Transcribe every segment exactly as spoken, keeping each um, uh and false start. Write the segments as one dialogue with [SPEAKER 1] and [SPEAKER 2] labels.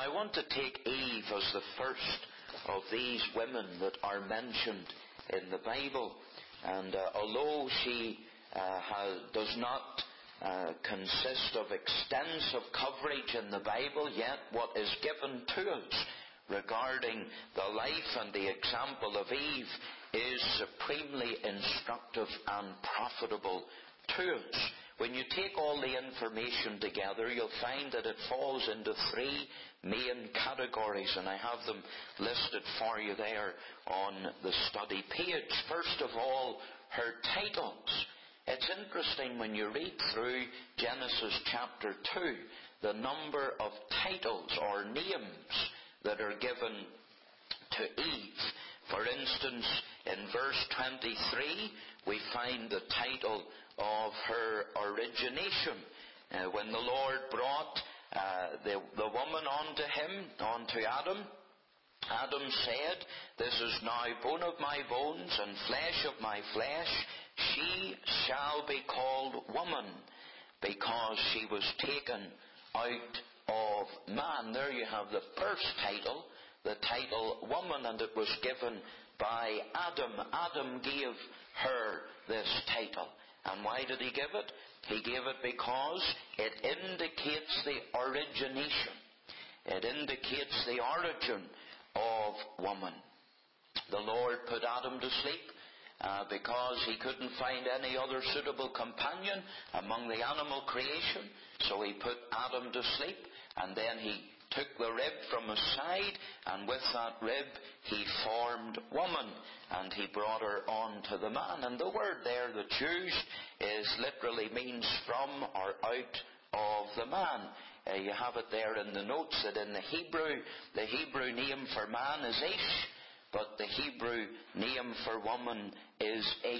[SPEAKER 1] I want to take Eve as the first of these women that are mentioned in the Bible. And uh, although she uh, has, does not uh, consist of extensive coverage in the Bible, yet what is given to us regarding the life and the example of Eve is supremely instructive and profitable to us. When you take all the information together, you'll find that it falls into three main categories, and I have them listed for you there on the study page. First of all, her titles. It's interesting when you read through Genesis chapter two, the number of titles or names that are given to Eve. For instance, in verse twenty-three, we find the title of her origination. Uh, when the Lord brought uh, the, the woman onto him, onto Adam, Adam said, "This is now bone of my bones and flesh of my flesh. She shall be called woman, because she was taken out of man." There you have the first title, the title woman, and it was given by Adam. Adam gave her this title. And why did he give it? He gave it because it indicates the origination. It indicates the origin of woman. The Lord put Adam to sleep uh, because he couldn't find any other suitable companion among the animal creation. So he put Adam to sleep, and then he took the rib from his side, and with that rib he formed woman, and he brought her on to the man. And the word there that's used is literally means from or out of the man. Uh, you have it there in the notes that in the Hebrew, the Hebrew name for man is Ish, but the Hebrew name for woman is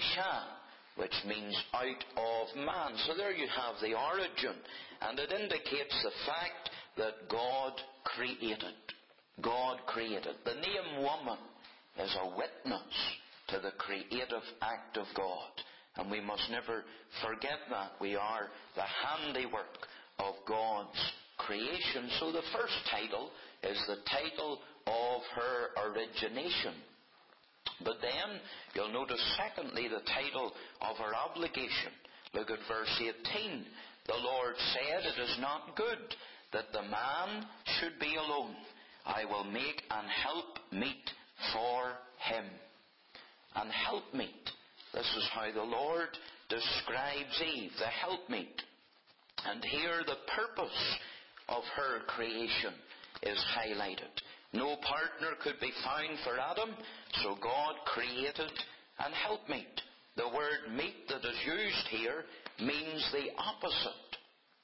[SPEAKER 1] Esha, which means out of man. So there you have the origin, and it indicates the fact that God created. God created. The name woman is a witness to the creative act of God. And we must never forget that. We are the handiwork of God's creation. So the first title is the title of her origination. But then you'll notice secondly the title of her obligation. Look at verse eighteen. The Lord said, "It is not good that the man should be alone. I will make an helpmeet for him." An helpmeet. This is how the Lord describes Eve, the helpmeet. And here the purpose of her creation is highlighted. No partner could be found for Adam, so God created an helpmeet. The word meet that is used here means the opposite,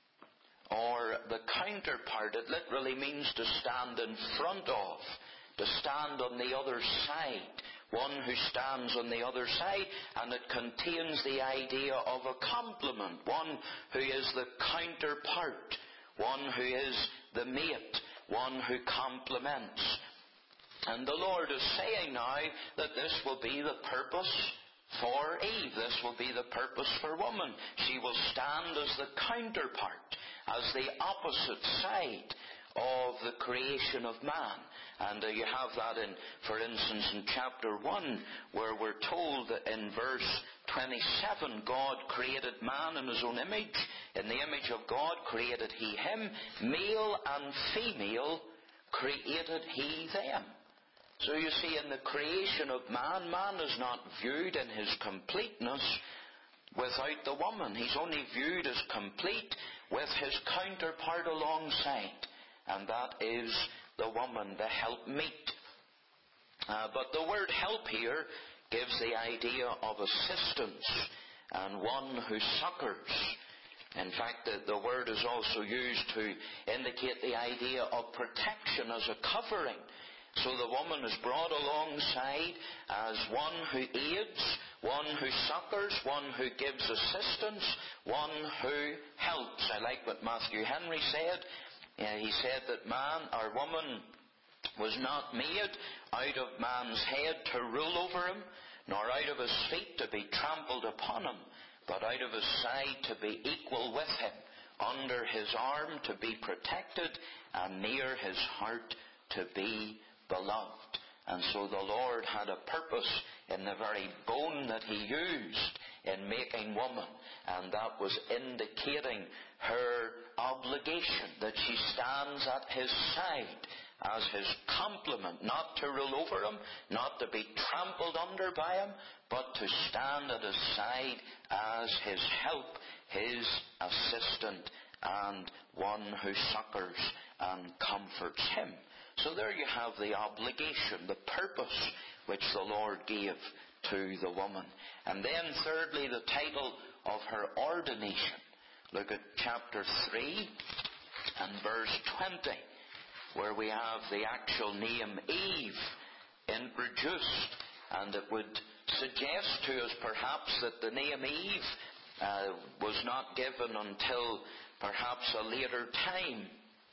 [SPEAKER 1] or the counterpart. It literally means to stand in front of, to stand on the other side. One who stands on the other side, and it contains the idea of a complement. One who is the counterpart. One who is the mate. One who complements. And the Lord is saying now that this will be the purpose for Eve. This will be the purpose for woman. She will stand as the counterpart, as the opposite side of the creation of man. And uh, you have that in, for instance, in chapter one, where we're told that in verse twenty-seven, God created man in his own image. In the image of God created he him. Male and female created he them. So you see, in the creation of man, man is not viewed in his completeness without the woman. He's only viewed as complete with his counterpart alongside. And that is the woman, the helpmeet. Uh, but the word help here gives the idea of assistance and one who succors. In fact, the, the word is also used to indicate the idea of protection as a covering. So the woman is brought alongside as one who aids, one who succors, one who gives assistance, one who helps. I like what Matthew Henry said. Uh, he said that man or woman was not made out of man's head to rule over him, nor out of his feet to be trampled upon him, but out of his side to be equal with him, under his arm to be protected, and near his heart to be beloved. And so the Lord had a purpose in the very bone that he used in making woman, and that was indicating her obligation, that she stands at his side as his complement, not to rule over him, not to be trampled under by him, but to stand at his side as his help, his assistant, and one who succors and comforts him. So there you have the obligation, the purpose which the Lord gave to the woman. And then thirdly, the title of her ordination. Look at chapter three and verse twenty, where we have the actual name Eve introduced. And it would suggest to us perhaps that the name Eve uh, was not given until perhaps a later time.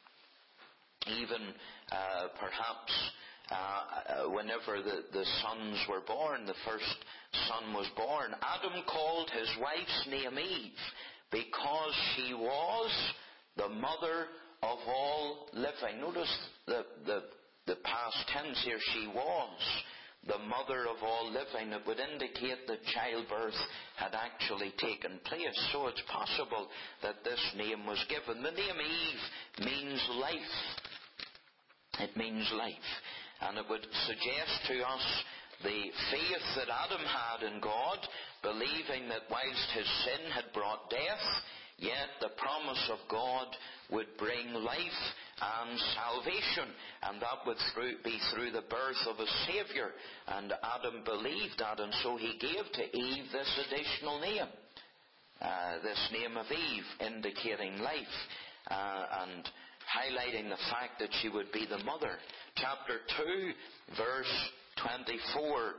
[SPEAKER 1] Even uh, perhaps uh, whenever the, the sons were born, the first son was born, Adam called his wife's name Eve because she was the mother of all living. Notice the, the, the past tense here, she was the mother of all living. It would indicate that childbirth had actually taken place. So it's possible that this name was given. The name Eve means life. It means life. And it would suggest to us the faith that Adam had in God, believing that whilst his sin had brought death, yet the promise of God would bring life and salvation, and that would through, be through the birth of a Saviour. And Adam believed that, and so he gave to Eve this additional name, uh, this name of Eve, indicating life, uh, and highlighting the fact that she would be the mother. Chapter two, verse twenty-four,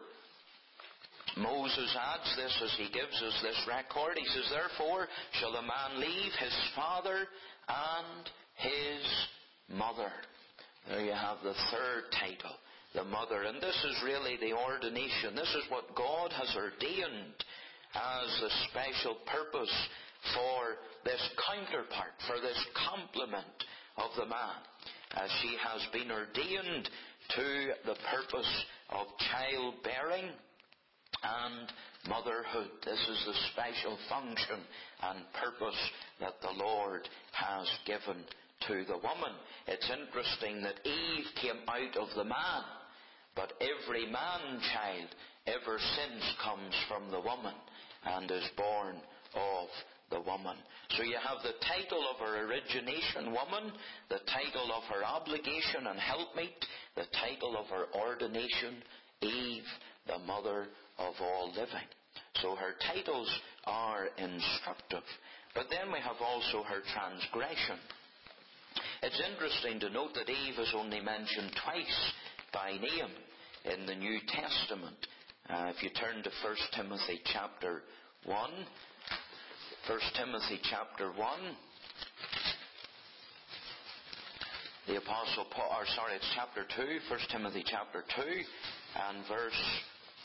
[SPEAKER 1] Moses adds this as he gives us this record. He says, "Therefore shall a man leave his father and his mother." There you have the third title, the mother. And this is really the ordination. This is what God has ordained as the special purpose for this counterpart, for this complement of the man, as she has been ordained to the purpose of childbearing and motherhood. This is the special function and purpose that the Lord has given to the woman. It's interesting that Eve came out of the man, but every man-child ever since comes from the woman and is born of the woman. So you have the title of her origination, woman, the title of her obligation and helpmeet, the title of her ordination, Eve, the mother of all living. So her titles are instructive. But then we have also her transgression. It's interesting to note that Eve is only mentioned twice by name in the New Testament. Uh, if you turn to First Timothy chapter one, First Timothy chapter one, the Apostle Paul, or sorry, it's chapter two, First Timothy chapter two, and verse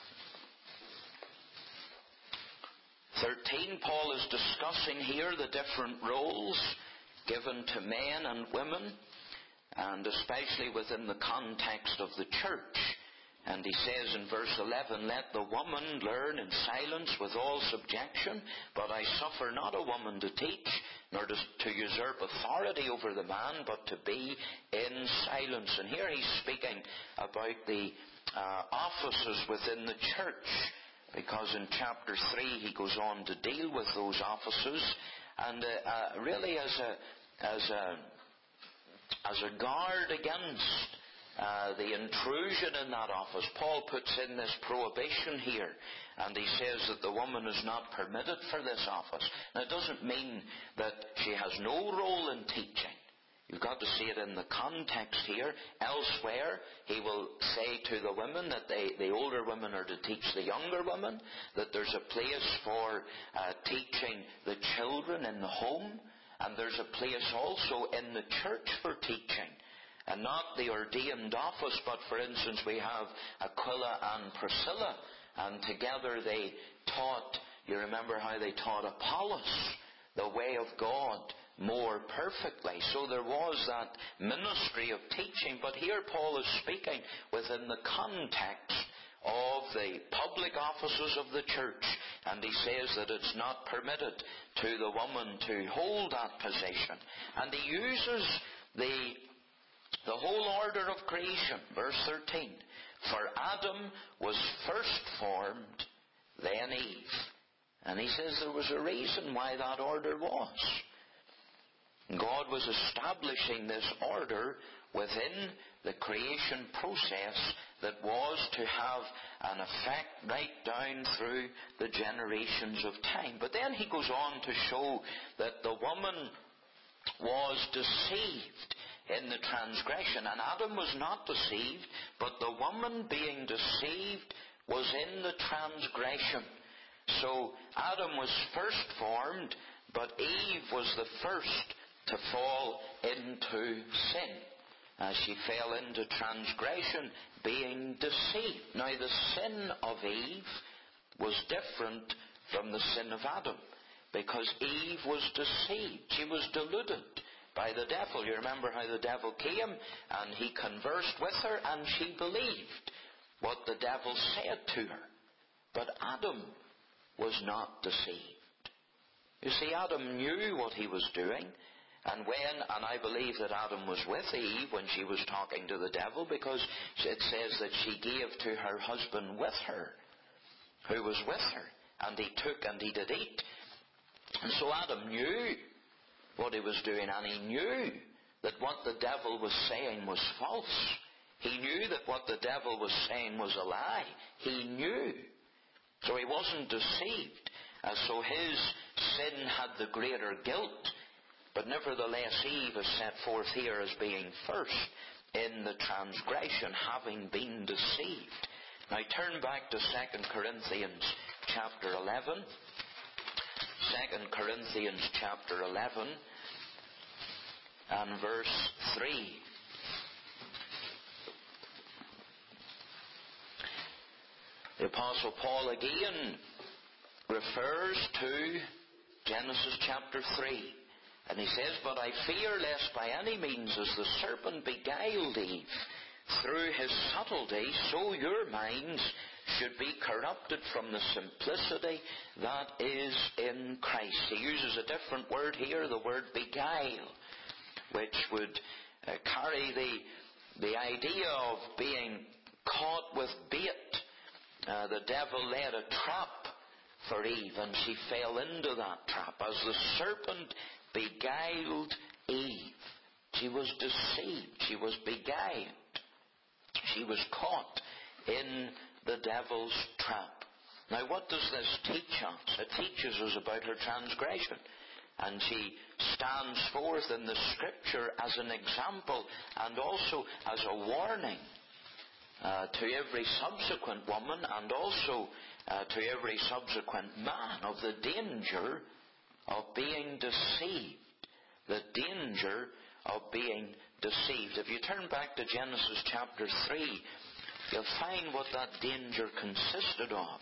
[SPEAKER 1] thirteen, Paul is discussing here the different roles given to men and women, and especially within the context of the church. And he says in verse eleven, "Let the woman learn in silence with all subjection, but I suffer not a woman to teach, nor to, to usurp authority over the man, but to be in silence." And here he's speaking about the uh, offices within the church, because in chapter three he goes on to deal with those offices, and uh, uh, really as a as a as a guard against Uh, the intrusion in that office, Paul puts in this prohibition here, and he says that the woman is not permitted for this office. Now, it doesn't mean that she has no role in teaching. You've got to see it in the context here. Elsewhere, he will say to the women that they, the older women are to teach the younger women, that there's a place for uh, teaching the children in the home, and there's a place also in the church for teaching. And not the ordained office, but for instance we have Aquila and Priscilla, and together they taught, you remember how they taught Apollos the way of God more perfectly. So there was that ministry of teaching. But here Paul is speaking within the context of the public offices of the church. And he says that it's not permitted to the woman to hold that position. And he uses the, the whole order of creation. Verse thirteen. For Adam was first formed, then Eve. And he says there was a reason why that order was. God was establishing this order within the creation process that was to have an effect right down through the generations of time. But then he goes on to show that the woman was deceived in the transgression. And Adam was not deceived, but the woman being deceived was in the transgression. So Adam was first formed, but Eve was the first to fall into sin, as she fell into transgression, being deceived. Now the sin of Eve was different from the sin of Adam, because Eve was deceived. She was deluded by the devil. You remember how the devil came and he conversed with her and she believed what the devil said to her. But Adam was not deceived. You see, Adam knew what he was doing. And when, and I believe that Adam was with Eve when she was talking to the devil, because it says that she gave to her husband with her, who was with her, and he took and he did eat. And so Adam knew what he was doing, and he knew that what the devil was saying was false. He knew that what the devil was saying was a lie. He knew. So he wasn't deceived. And so his sin had the greater guilt. But nevertheless, Eve is set forth here as being first in the transgression, having been deceived. Now turn back to Second Corinthians chapter eleven. Second Corinthians chapter eleven and verse three. The Apostle Paul again refers to Genesis chapter three. And he says, But I fear lest by any means as the serpent beguiled Eve through his subtlety, so your minds should be corrupted from the simplicity that is in Christ. He uses a different word here, the word beguile, which would uh, carry the, the idea of being caught with bait. Uh, the devil laid a trap for Eve, and she fell into that trap. As the serpent beguiled Eve, she was deceived, she was beguiled, she was caught in the devil's trap. Now what does this teach us? It teaches us about her transgression, and she stands forth in the Scripture as an example and also as a warning uh, to every subsequent woman and also uh, to every subsequent man of the danger of being deceived. The danger of being deceived. If you turn back to Genesis chapter three, you'll find what that danger consisted of.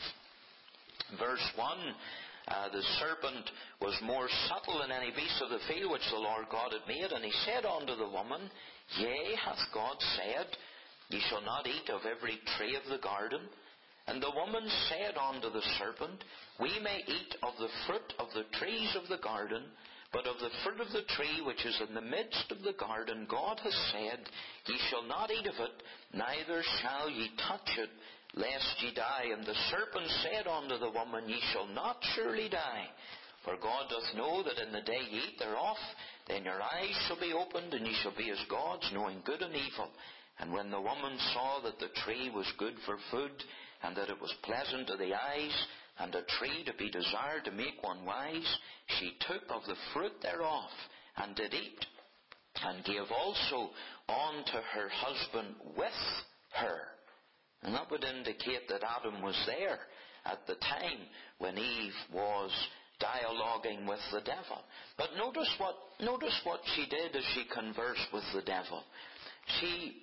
[SPEAKER 1] Verse one, uh, the serpent was more subtle than any beast of the field which the Lord God had made, and he said unto the woman, Yea, hath God said, Ye shall not eat of every tree of the garden? And the woman said unto the serpent, We may eat of the fruit of the trees of the garden, but of the fruit of the tree which is in the midst of the garden, God has said, Ye shall not eat of it, neither shall ye touch it, lest ye die. And the serpent said unto the woman, Ye shall not surely die, for God doth know that in the day ye eat thereof, then your eyes shall be opened, and ye shall be as gods, knowing good and evil. And when the woman saw that the tree was good for food, and that it was pleasant to the eyes, and a tree to be desired to make one wise, she took of the fruit thereof, and did eat, and gave also unto her husband with her. And that would indicate that Adam was there at the time when Eve was dialoguing with the devil. But notice what, notice what she did as she conversed with the devil. She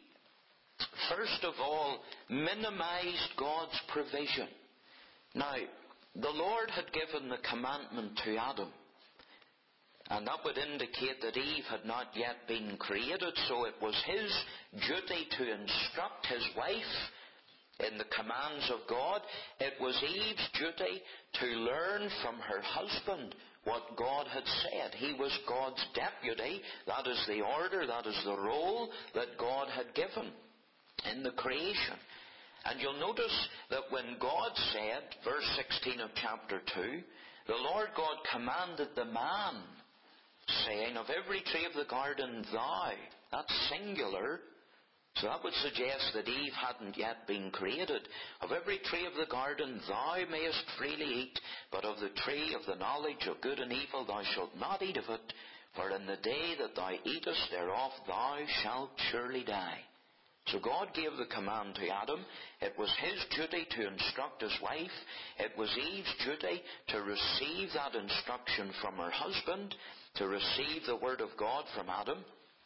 [SPEAKER 1] first of all minimized God's provision. Now, the Lord had given the commandment to Adam And that would indicate that Eve had not yet been created, so it was his duty to instruct his wife in the commands of God. It was Eve's duty to learn from her husband what God had said. He was God's deputy. That is the order, that is the role that God had given in the creation. And you'll notice that when God said, verse sixteen of chapter two, the Lord God commanded the man, saying, of every tree of the garden thou, that's singular, so that would suggest that Eve hadn't yet been created. Of every tree of the garden thou mayest freely eat, but of the tree of the knowledge of good and evil thou shalt not eat of it, for in the day that thou eatest thereof thou shalt surely die. So God gave the command to Adam. It was his duty to instruct his wife. It was Eve's duty to receive that instruction from her husband, to receive the word of God from Adam.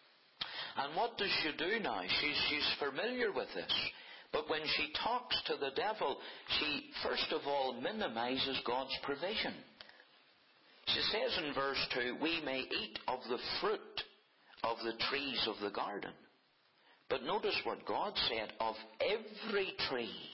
[SPEAKER 1] And what does she do now? She's, she's familiar with this. But when she talks to the devil, she first of all minimizes God's provision. She says in verse two, we may eat of the fruit of the trees of the garden. But notice what God said, of every tree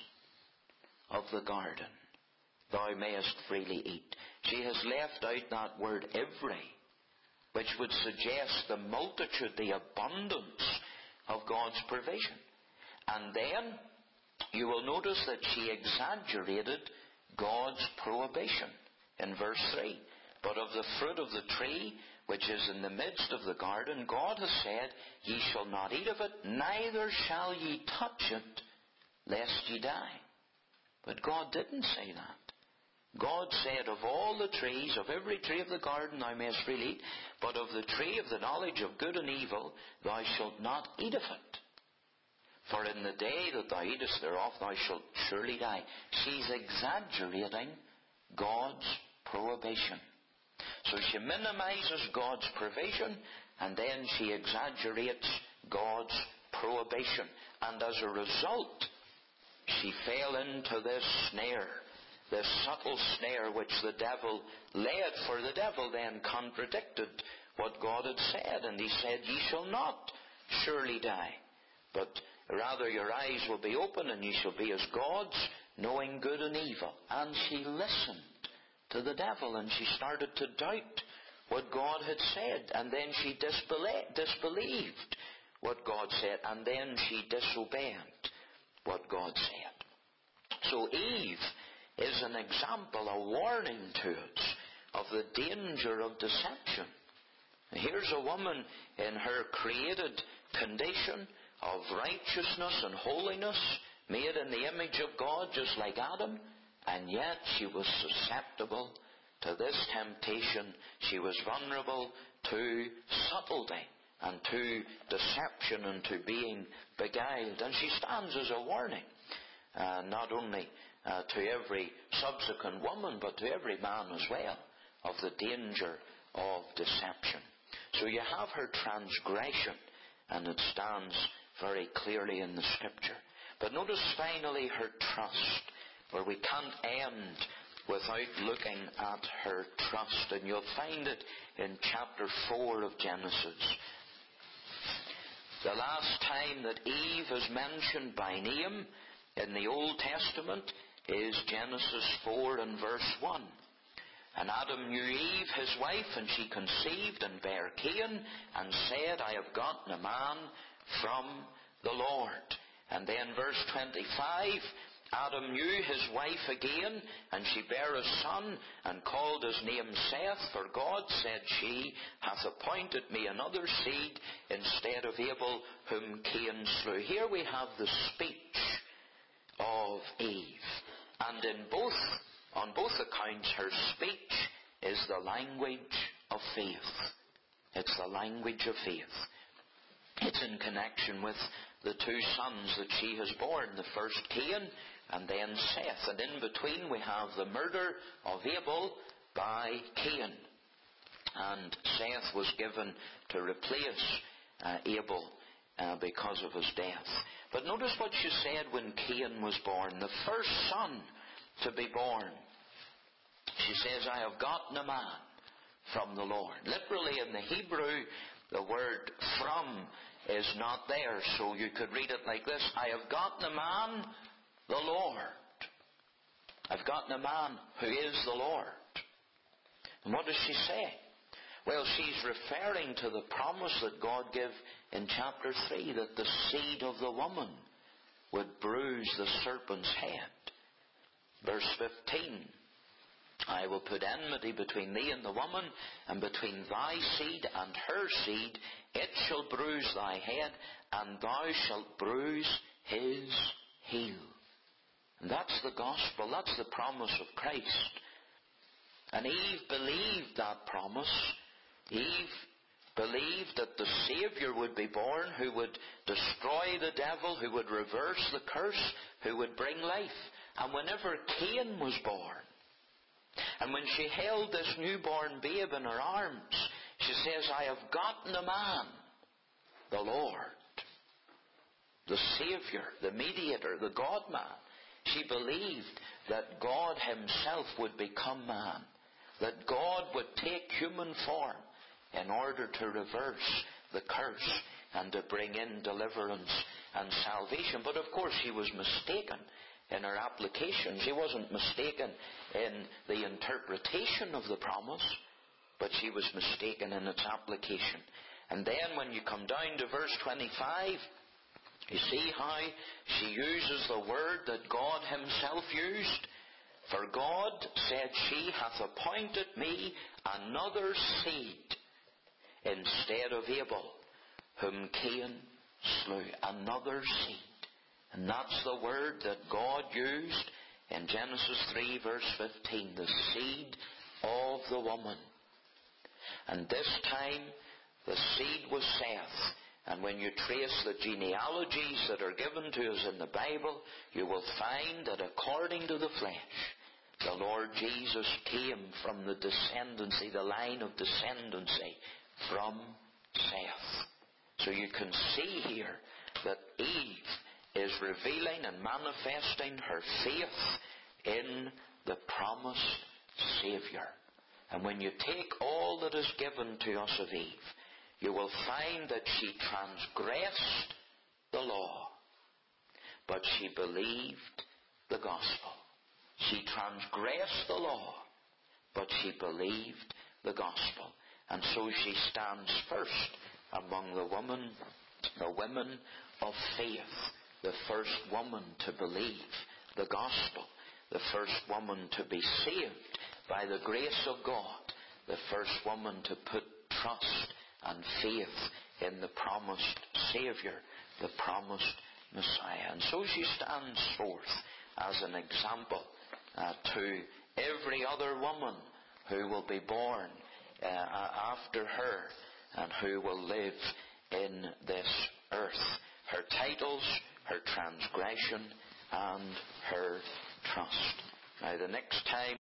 [SPEAKER 1] of the garden thou mayest freely eat. She has left out that word every, which would suggest the multitude, the abundance of God's provision. And then you will notice that she exaggerated God's prohibition in verse three. But of the fruit of the tree which is in the midst of the garden, God has said, ye shall not eat of it, neither shall ye touch it, lest ye die. But God didn't say that. God said, of all the trees, of every tree of the garden thou mayest freely eat, but of the tree of the knowledge of good and evil thou shalt not eat of it. For in the day that thou eatest thereof thou shalt surely die. She's exaggerating God's prohibition. So she minimizes God's provision, and then she exaggerates God's prohibition. And as a result, she fell into this snare, this subtle snare which the devil laid. For the devil then contradicted what God had said, and he said, ye shall not surely die, but rather your eyes will be open, and ye shall be as gods, knowing good and evil. And she listened to the devil, and she started to doubt what God had said, and then she disbelieved, disbelieved what God said, and then she disobeyed what God said. So Eve is an example, a warning to us of the danger of deception. Here's a woman in her created condition of righteousness and holiness, made in the image of God just like Adam, and yet she was susceptible to this temptation. She was vulnerable to subtlety and to deception and to being beguiled. And she stands as a warning, uh, not only uh, to every subsequent woman, but to every man as well, of the danger of deception. So you have her transgression, and it stands very clearly in the Scripture. But notice finally her trust, where we can't end without looking at her trust. And you'll find it in chapter four of Genesis. The last time that Eve is mentioned by name in the Old Testament is Genesis four and verse one. And Adam knew Eve his wife, and she conceived and bare Cain, and said, I have gotten a man from the Lord. And then verse twenty-five, Adam knew his wife again, and she bare a son, and called his name Seth, for God, said she, hath appointed me another seed instead of Abel, whom Cain slew. Here we have the speech of Eve. And in both, on both accounts, her speech is the language of faith. It's the language of faith. It's in connection with the two sons that she has borne, the first Cain and then Seth. And in between we have the murder of Abel by Cain. And Seth was given to replace uh, Abel uh, because of his death. But notice what she said when Cain was born, the first son to be born. She says, I have gotten a man from the Lord. Literally in the Hebrew, the word from is not there, so you could read it like this: I have gotten a man, the Lord. I've gotten a man who is the Lord. And what does she say? Well, she's referring to the promise that God gave in chapter three, that the seed of the woman would bruise the serpent's head. Verse fifteen, I will put enmity between thee and the woman, and between thy seed and her seed. It shall bruise thy head, and thou shalt bruise his heel. And that's the gospel. That's the promise of Christ. And Eve believed that promise. Eve believed that the Saviour would be born, who would destroy the devil, who would reverse the curse, who would bring life. And whenever Cain was born, and when she held this newborn babe in her arms, she says, I have gotten a man, the Lord, the Saviour, the mediator, the God-man. She believed that God himself would become man, that God would take human form in order to reverse the curse and to bring in deliverance and salvation. But of course she was mistaken in her application. She wasn't mistaken in the interpretation of the promise, but she was mistaken in its application. And then when you come down to verse twenty-five, you see how she uses the word that God himself used. For God, said she, hath appointed me another seed instead of Abel, whom Cain slew. Another seed. And that's the word that God used in Genesis three verse fifteen. The seed of the woman. And this time the seed was Seth. And when you trace the genealogies that are given to us in the Bible, you will find that according to the flesh, the Lord Jesus came from the descendancy, the line of descendancy from Seth. So you can see here that Eve is revealing and manifesting her faith in the promised Saviour. And when you take all that is given to us of Eve, you will find that she transgressed the law, but she believed the gospel. She transgressed the law, but she believed the gospel. And so she stands first among the women, the women of faith, the first woman to believe the gospel, the first woman to be saved by the grace of God, the first woman to put trust and faith in the promised Saviour, the promised Messiah. And so she stands forth as an example uh, to every other woman who will be born uh, after her and who will live in this earth. Her titles, her transgression, and her trust. Now the next time